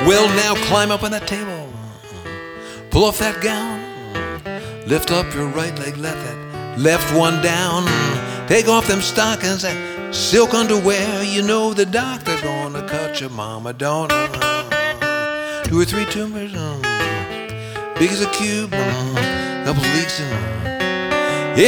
Well, now climb up on that table. Pull off that gown. Lift up your right leg, let that left one down. Take off them stockings, that silk underwear. You know the doctor gonna cut your mama, don't 2 or 3 tumors, big as a cube, couple leaks in